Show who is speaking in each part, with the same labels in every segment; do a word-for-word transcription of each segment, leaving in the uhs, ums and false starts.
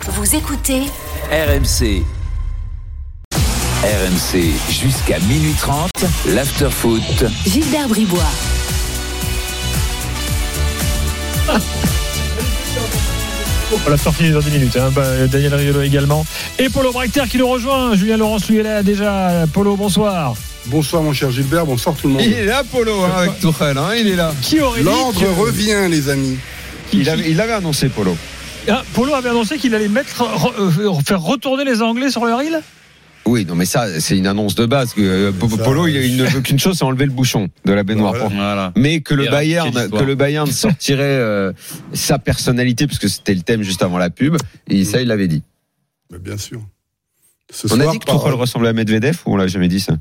Speaker 1: Vous écoutez
Speaker 2: R M C. R M C jusqu'à minuit trente, l'after-foot.
Speaker 1: Gilbert Bribois.
Speaker 3: On l'a sorti dans dix minutes, hein. bah, Daniel Riolo également. Et Polo Bracter qui nous rejoint. Julien Laurence lui est là déjà. Polo, bonsoir.
Speaker 4: Bonsoir mon cher Gilbert, bonsoir tout le monde.
Speaker 5: Il est là Polo hein, avec Tourelle, hein, il est là.
Speaker 3: Qui aurait dit
Speaker 4: L'ordre
Speaker 3: que...
Speaker 4: revient les amis.
Speaker 5: Il avait, il avait annoncé Polo.
Speaker 3: Ah, Polo avait annoncé qu'il allait mettre, re, faire retourner les Anglais sur leur île.
Speaker 5: Oui, non mais ça c'est une annonce de base. Euh, Polo il, il ne veut qu'une chose, c'est enlever le bouchon de la baignoire.
Speaker 4: Voilà.
Speaker 5: Voilà. Mais que le Bayern, que le Bayern sortirait euh, sa personnalité, parce que c'était le thème juste avant la pub, et ça il l'avait dit.
Speaker 4: Mais bien sûr. Ce
Speaker 5: on
Speaker 4: soir,
Speaker 5: a dit que Tourelle par... ressemblait à Medvedev ou on l'a jamais dit ça?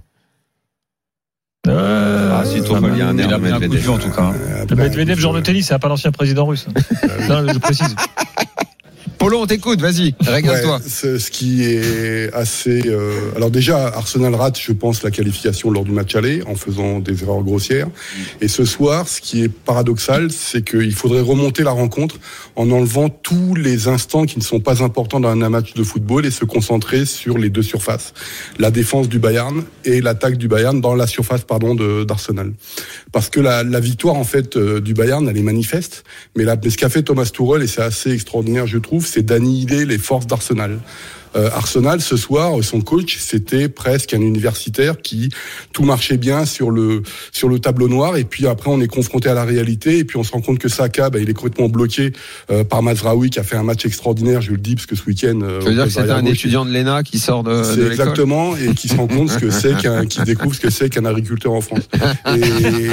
Speaker 3: Euh,
Speaker 5: ah si Tourelle il y a un air de Medvedev
Speaker 3: en tout cas. Hein. Euh, le Medvedev genre de tennis, c'est pas l'ancien président russe. Non, je précise.
Speaker 5: Polo, on t'écoute, vas-y, régale-toi.
Speaker 4: Ouais, ce qui est assez... Euh, alors déjà, Arsenal rate, je pense, la qualification lors du match aller, en faisant des erreurs grossières. Et ce soir, ce qui est paradoxal, c'est qu'il faudrait remonter la rencontre en enlevant tous les instants qui ne sont pas importants dans un match de football et se concentrer sur les deux surfaces. La défense du Bayern et l'attaque du Bayern dans la surface pardon, de, d'Arsenal. Parce que la, la victoire, en fait, euh, du Bayern, elle est manifeste. Mais, la, mais ce qu'a fait Thomas Tuchel, et c'est assez extraordinaire, je trouve, c'est d'annihiler les forces d'Arsenal. Euh, Arsenal, ce soir, son coach, c'était presque un universitaire qui tout marchait bien sur le sur le tableau noir. Et puis après, on est confronté à la réalité. Et puis on se rend compte que Saka, bah, il est complètement bloqué euh, par Mazraoui, qui a fait un match extraordinaire. Je le dis parce que ce week-end. Euh,
Speaker 5: tu veux dire que c'était un étudiant de l'E N A qui sort de,
Speaker 4: c'est
Speaker 5: de l'école.
Speaker 4: Exactement, et qui se rend compte ce que c'est qu'un, qui découvre ce que c'est qu'un agriculteur en France. Et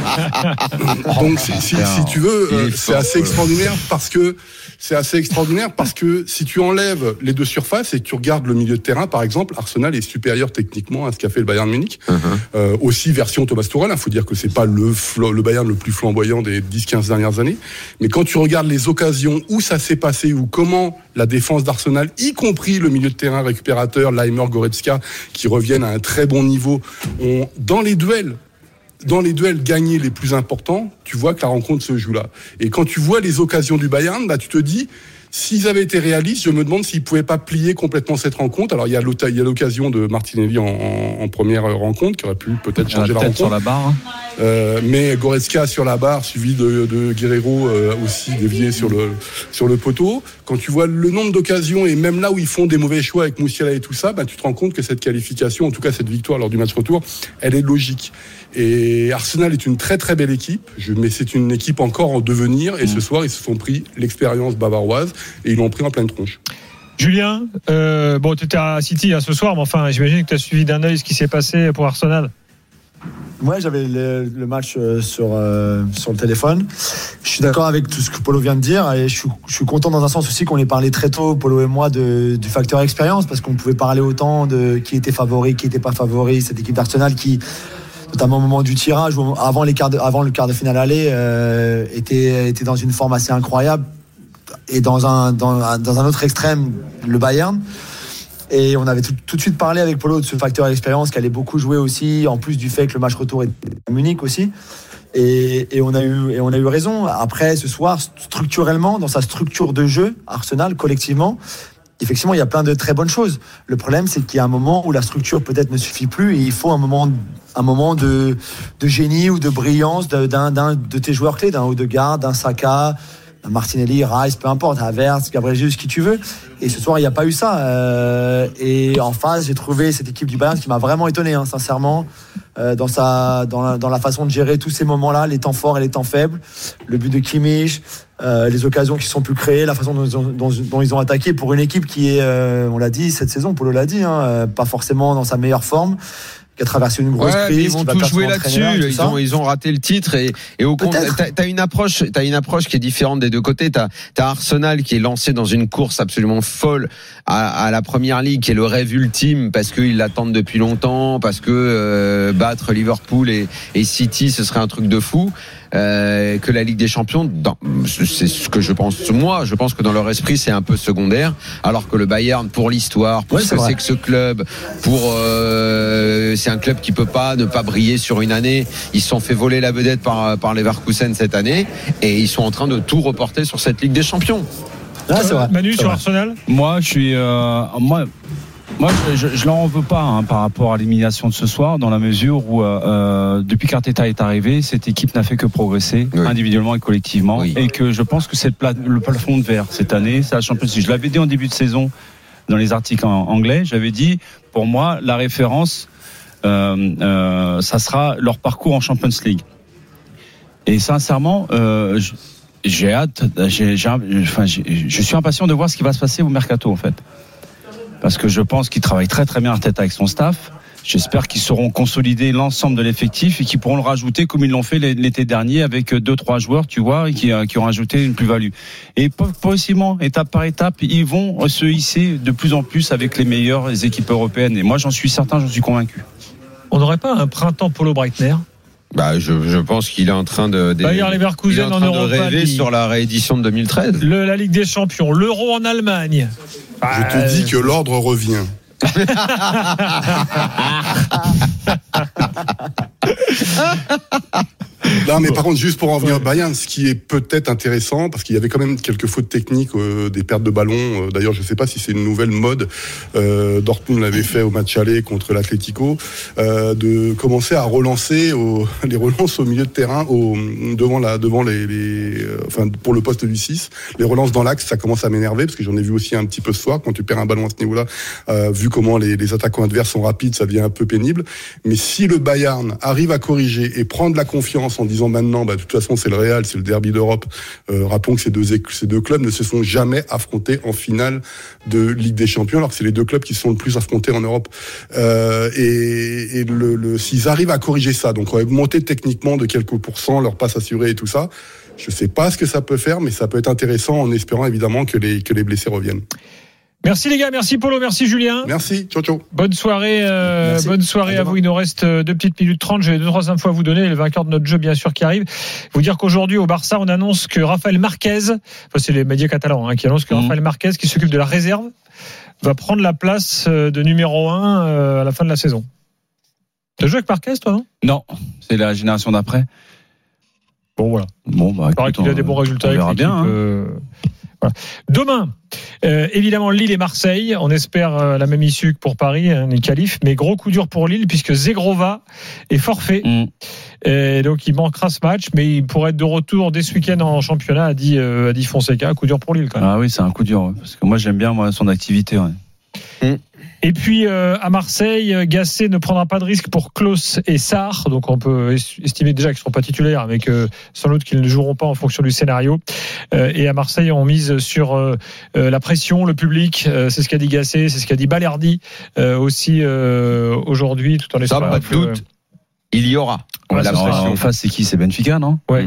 Speaker 4: donc, si, si, si tu veux, euh, c'est assez extraordinaire parce que c'est assez extraordinaire parce que si tu enlèves les deux surfaces et que tu regardes le milieu de terrain, par exemple, Arsenal est supérieur techniquement à ce qu'a fait le Bayern Munich. Uh-huh. Euh, aussi version Thomas Tuchel, il faut dire que c'est pas le, le Bayern le plus flamboyant des dix quinze dernières années. Mais quand tu regardes les occasions où ça s'est passé, ou comment la défense d'Arsenal, y compris le milieu de terrain récupérateur, Laimer, Goretzka, qui reviennent à un très bon niveau, ont, dans les duels, dans les duels gagnés les plus importants, tu vois que la rencontre se joue là. Et quand tu vois les occasions du Bayern, bah, tu te dis, s'ils avaient été réalistes, je me demande s'ils pouvaient pas plier complètement cette rencontre. Alors il y a, il y a l'occasion de Martinelli en, en, en première rencontre qui aurait pu peut-être changer la, la rencontre.
Speaker 3: Sur la barre. Hein.
Speaker 4: Euh, mais Goretzka sur la barre, suivi de, de Guerreiro euh, aussi dévié sur le sur le poteau. Quand tu vois le nombre d'occasions et même là où ils font des mauvais choix avec Moussiala et tout ça, bah tu te rends compte que cette qualification, en tout cas cette victoire lors du match retour, elle est logique. Et Arsenal est une très très belle équipe, je, mais c'est une équipe encore en devenir. Et mmh. ce soir, ils se sont pris l'expérience bavaroise et ils l'ont pris en pleine tronche.
Speaker 3: Julien, euh, bon, tu étais à City hein, ce soir, mais enfin, j'imagine que tu as suivi d'un œil ce qui s'est passé pour Arsenal.
Speaker 6: Ouais, j'avais le, le match sur, euh, sur le téléphone. Je suis d'accord avec tout ce que Polo vient de dire et je suis, je suis content dans un sens aussi qu'on ait parlé très tôt, Polo et moi, de, du facteur expérience, parce qu'on pouvait parler autant de qui était favori, qui n'était pas favori, cette équipe d'Arsenal qui, notamment au moment du tirage, avant, les quarts de, avant le quart de finale aller, euh, était, était dans une forme assez incroyable. Et dans un, dans, dans un autre extrême, le Bayern. Et on avait tout, tout de suite parlé avec Polo de ce facteur expérience qui allait beaucoup jouer aussi, en plus du fait que le match retour était à Munich aussi. Et, et, on a eu, et on a eu raison. Après, ce soir, structurellement, dans sa structure de jeu, Arsenal, collectivement, effectivement, il y a plein de très bonnes choses. Le problème, c'est qu'il y a un moment où la structure peut-être ne suffit plus et il faut un moment, un moment de, de génie ou de brillance d'un, d'un de tes joueurs clés, d'un Odegaard, d'un Saka, Martinelli, Rice, peu importe, Havertz, Gabriel Jesus, qui tu veux. Et ce soir, il n'y a pas eu ça. Euh, et en face, j'ai trouvé cette équipe du Bayern qui m'a vraiment étonné, hein, sincèrement, euh, dans, sa, dans, la, dans la façon de gérer tous ces moments-là, les temps forts et les temps faibles, le but de Kimmich, euh, les occasions qui sont plus créées, la façon dont ils ont, dont, dont ils ont attaqué pour une équipe qui est, euh, on l'a dit, cette saison, Polo l'a dit, hein, pas forcément dans sa meilleure forme, qui a traversé une grosse
Speaker 5: ouais,
Speaker 6: crise.
Speaker 5: Ils vont tout jouer là-dessus. Ils ont, ils ont raté le titre et, et au compte, t'as, t'as une approche, t'as une approche qui est différente des deux côtés. T'as, t'as Arsenal qui est lancé dans une course absolument folle à, à la Première Ligue, qui est le rêve ultime parce qu'ils l'attendent depuis longtemps, parce que euh, battre Liverpool et, et City, ce serait un truc de fou. Euh, que la Ligue des Champions, dans, c'est ce que je pense. Moi, je pense que dans leur esprit, c'est un peu secondaire. Alors que le Bayern, pour l'histoire, pour ouais, ce que c'est que ce club, pour euh, c'est un club qui peut pas ne pas briller sur une année. Ils se sont fait voler la vedette par par Leverkusen cette année et ils sont en train de tout reporter sur cette Ligue des Champions.
Speaker 6: Là, c'est vrai.
Speaker 3: Manu,
Speaker 6: c'est
Speaker 3: sur
Speaker 6: vrai.
Speaker 3: Arsenal.
Speaker 7: Moi, je suis. Euh, moi, moi, je, je, je leur en veux pas hein, par rapport à l'élimination de ce soir, dans la mesure où euh, euh, depuis qu'Arteta est arrivé, cette équipe n'a fait que progresser
Speaker 5: oui.
Speaker 7: individuellement et collectivement,
Speaker 5: oui.
Speaker 7: et que je pense que c'est le, pla- le plafond de verre cette année, c'est la Champions League. Je l'avais dit en début de saison dans les articles en anglais. J'avais dit, pour moi, la référence, euh, euh, ça sera leur parcours en Champions League. Et sincèrement, euh, j'ai hâte, j'ai, j'ai, enfin, j'ai, je suis impatient de voir ce qui va se passer au mercato en fait, parce que je pense qu'il travaille très très bien Arteta avec son staff. J'espère qu'ils sauront consolider l'ensemble de l'effectif et qu'ils pourront le rajouter comme ils l'ont fait l'été dernier avec deux trois joueurs, tu vois, et qui, qui ont rajouté une plus-value. Et possiblement, étape par étape, ils vont se hisser de plus en plus avec les meilleures équipes européennes. Et moi, j'en suis certain, j'en suis convaincu.
Speaker 3: On n'aurait pas un printemps Polo Breitner?
Speaker 5: Bah, je, je pense qu'il est en train de, de,
Speaker 3: Bayer Leverkusen
Speaker 5: il est en train
Speaker 3: en
Speaker 5: de
Speaker 3: Europa
Speaker 5: rêver
Speaker 3: League.
Speaker 5: sur la réédition de deux mille treize.
Speaker 3: Le, la Ligue des Champions, l'Euro en Allemagne.
Speaker 4: Je te dis que l'ordre revient. Non, mais par contre, juste pour en venir au Bayern, ce qui est peut-être intéressant, parce qu'il y avait quand même quelques fautes techniques, euh, des pertes de ballon. Euh, d'ailleurs, je ne sais pas si c'est une nouvelle mode. Euh, Dortmund l'avait fait au match aller contre l'Atlético, euh, de commencer à relancer au, les relances au milieu de terrain, au, devant la, devant les, les, euh, enfin pour le poste du six. Les relances dans l'axe, ça commence à m'énerver parce que j'en ai vu aussi un petit peu ce soir. Quand tu perds un ballon à ce niveau-là, euh, vu comment les, les attaquants adverses sont rapides, ça devient un peu pénible. Mais si le Bayern arrive à corriger et prendre la confiance en disant maintenant, bah, de toute façon, c'est le Real, c'est le derby d'Europe. Euh, rappelons que ces deux, ces deux clubs ne se sont jamais affrontés en finale de Ligue des Champions, alors que c'est les deux clubs qui sont le plus affrontés en Europe. Euh, et et le, le, s'ils arrivent à corriger ça, donc augmenter techniquement de quelques pourcents leur passe assurée et tout ça, je sais pas ce que ça peut faire, mais ça peut être intéressant en espérant évidemment que les, que les blessés reviennent.
Speaker 3: Merci les gars, merci Polo, merci Julien.
Speaker 4: Merci, ciao ciao.
Speaker 3: Bonne soirée, euh, bonne soirée à vous. Il nous reste deux petites minutes trente. J'ai deux trois infos à vous donner. Le vainqueur de notre jeu, bien sûr, qui arrive. Vous dire qu'aujourd'hui au Barça, on annonce que Rafael Marquez, enfin c'est les médias catalans hein, qui annoncent que mmh. Rafael Marquez, qui s'occupe de la réserve, va prendre la place de numéro un à la fin de la saison. Tu as joué avec Marquez, toi, non ?
Speaker 7: Non, c'est la génération d'après.
Speaker 3: Bon voilà.
Speaker 7: Bon bah.
Speaker 3: Il paraît qu'il a des bons résultats.
Speaker 7: On verra bien. Hein.
Speaker 3: Euh... Voilà. Demain, euh, évidemment Lille et Marseille. On espère euh, la même issue que pour Paris, hein, les qualifs. Mais gros coup dur pour Lille puisque Zegrova est forfait. Mm. Et donc il manquera ce match, mais il pourrait être de retour dès ce week-end en championnat, a dit, euh, a dit Fonseca. Coup dur pour Lille quand même.
Speaker 7: Ah oui, c'est un coup dur. Ouais, parce que moi j'aime bien moi, son activité. Ouais.
Speaker 3: Mm. Et puis euh, à Marseille, Gasset ne prendra pas de risque pour Klose et Sarr, donc on peut estimer déjà qu'ils ne seront pas titulaires, mais que sans doute qu'ils ne joueront pas en fonction du scénario. Euh, et à Marseille, on mise sur euh, la pression, le public, euh, c'est ce qu'a dit Gasset, c'est ce qu'a dit Balerdi euh, aussi euh, aujourd'hui, tout en espérant.
Speaker 5: Pas de doute, euh, il y aura.
Speaker 7: Ouais, la pression. En face, c'est qui ? C'est Benfica, non ?
Speaker 3: Ouais.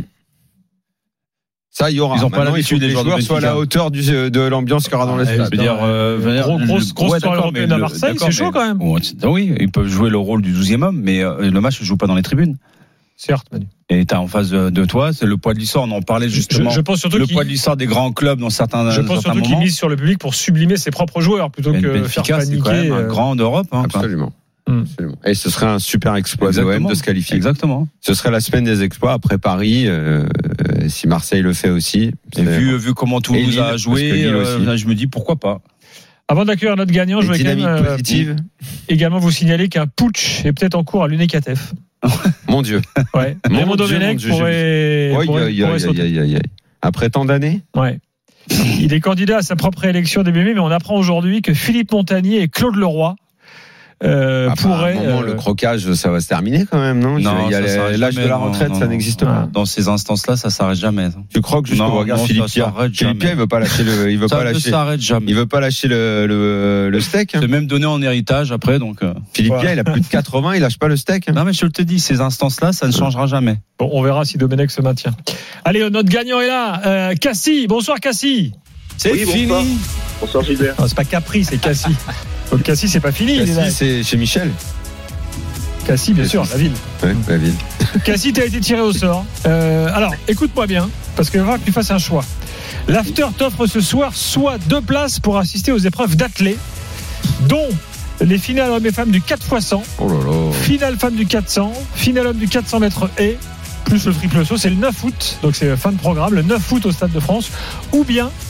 Speaker 5: Ça, il y aura.
Speaker 7: Ils n'ont pas l'habitude des joueurs,
Speaker 5: joueurs soient à la hauteur du, de l'ambiance qu'il y aura dans le stade.
Speaker 7: Je veux dire, euh,
Speaker 3: gros, grosse, grosse
Speaker 7: ouais,
Speaker 3: soirée européenne à Marseille, c'est chaud quand même.
Speaker 7: Oui, ils peuvent jouer le rôle du douzième homme, mais le match ne joue pas dans les tribunes.
Speaker 3: Certes, Manu.
Speaker 7: Et t'as en face de, de toi, c'est le poids de l'histoire. On en parlait justement.
Speaker 3: Je, je pense surtout
Speaker 7: le poids de l'histoire des grands clubs dans certains.
Speaker 3: Je pense
Speaker 7: certains
Speaker 3: surtout qu'il mise sur le public pour sublimer ses propres joueurs plutôt que
Speaker 7: Benfica,
Speaker 3: faire paniquer.
Speaker 7: C'est quand même un grand d'Europe. Hein,
Speaker 5: Absolument. Absolument. Et ce serait un super exploit de l'O M de se qualifier.
Speaker 7: Exactement.
Speaker 5: Ce serait la semaine des exploits après Paris, euh, si Marseille le fait aussi.
Speaker 7: Et vu, vu comment Toulouse Lille, a joué, euh, je me dis pourquoi pas.
Speaker 3: Avant d'accueillir notre gagnant, je voulais quand même
Speaker 5: euh,
Speaker 3: également vous signaler qu'un putsch est peut-être en cours à l'U N E C A T F.
Speaker 5: Mon Dieu.
Speaker 3: Ouais. Raymond Domenech pourrait,
Speaker 5: oui, pourrait, aïe, pourrait aïe, aïe, aïe, aïe. Après tant d'années.
Speaker 3: Ouais. Il est candidat à sa propre élection début mai, mais on apprend aujourd'hui que Philippe Montagnier et Claude Leroy Euh,
Speaker 5: ah,
Speaker 3: pourrait.
Speaker 5: À un moment, euh... le crocage, ça va se terminer quand même, non?
Speaker 7: Non,
Speaker 5: il y a l'âge de la retraite, non, ça n'existe
Speaker 7: non.
Speaker 5: pas.
Speaker 7: Dans ces instances-là, ça s'arrête jamais.
Speaker 5: Tu crois que jusqu'au regard Philippe Pierre, Philippe Pierre, il veut pas lâcher le, il veut
Speaker 7: ça
Speaker 5: pas lâcher.
Speaker 7: s'arrête jamais.
Speaker 5: Il veut pas lâcher le le, le steak. Hein.
Speaker 7: C'est même donné en héritage après, donc. Euh...
Speaker 5: Philippe ouais. Pierre, il a plus de quatre-vingts, il lâche pas le steak. Hein.
Speaker 7: Non mais je te dis, ces instances-là, ça ne changera jamais.
Speaker 3: Bon, on verra si Domenech se maintient. Allez, notre gagnant est là. Euh, Cassie, bonsoir Cassie.
Speaker 7: C'est oui, fini.
Speaker 8: Bonsoir, bonsour Gilbert.
Speaker 3: Non, c'est pas Capri, c'est Cassie. Donc Cassie, c'est pas fini.
Speaker 5: Cassie, c'est chez Michel.
Speaker 3: Cassie, bien sûr, la ville.
Speaker 5: Oui, la ville.
Speaker 3: Cassie, tu as été tiré au sort. Euh, alors, écoute-moi bien, parce qu'il va falloir que tu fasses un choix. L'After t'offre ce soir soit deux places pour assister aux épreuves d'athlé, dont les finales hommes et femmes du quatre fois cent,
Speaker 5: oh là là.
Speaker 3: finale femme du quatre cents, finale homme du quatre cents mètres et plus le triple saut. C'est le neuf août, donc c'est fin de programme, le neuf août au Stade de France, ou bien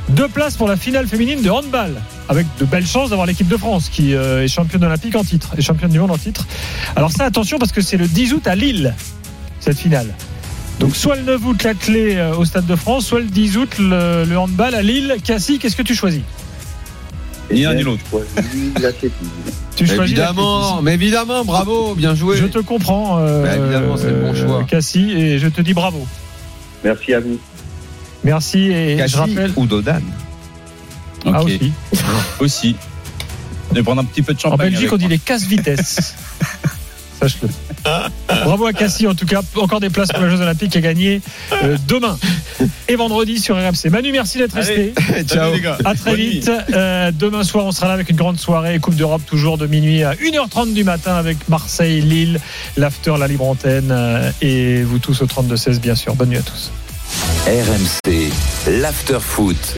Speaker 3: Deux places pour la finale féminine de handball, avec de belles chances d'avoir l'équipe de France qui euh, est championne olympique en titre et championne du monde en titre. Alors ça, attention, parce que c'est le dix août à Lille, cette finale. Donc soit le neuf août la clé euh, au Stade de France, soit le dix août le, le handball à Lille. Cassie, qu'est-ce que tu choisis?
Speaker 7: Ni un ni l'autre.
Speaker 3: Tu choisis
Speaker 5: évidemment, mais évidemment, bravo, bien joué.
Speaker 3: Je te comprends, euh,
Speaker 5: bah, évidemment, c'est le bon choix.
Speaker 3: Cassie, et je te dis bravo.
Speaker 8: Merci à vous.
Speaker 3: Merci, et
Speaker 5: Cassie
Speaker 3: je rappelle.
Speaker 5: ou Dodan.
Speaker 7: Okay.
Speaker 3: Ah aussi.
Speaker 7: Aussi. Et prendre un petit peu de champagne.
Speaker 3: En Belgique, on dit les casse-vitesse. Sache-le. Bravo à Cassie, en tout cas. Encore des places pour les Jeux Olympiques à gagner euh, demain et vendredi sur R M C. Manu, merci d'être resté.
Speaker 5: Ciao
Speaker 7: les gars.
Speaker 3: À très vite. Euh, demain soir, on sera là avec une grande soirée. Coupe d'Europe, toujours de minuit à une heure trente du matin avec Marseille, Lille, l'after, la libre antenne. Euh, et vous tous au trente-deux seize, bien sûr. Bonne nuit à tous.
Speaker 2: R M C, l'after foot.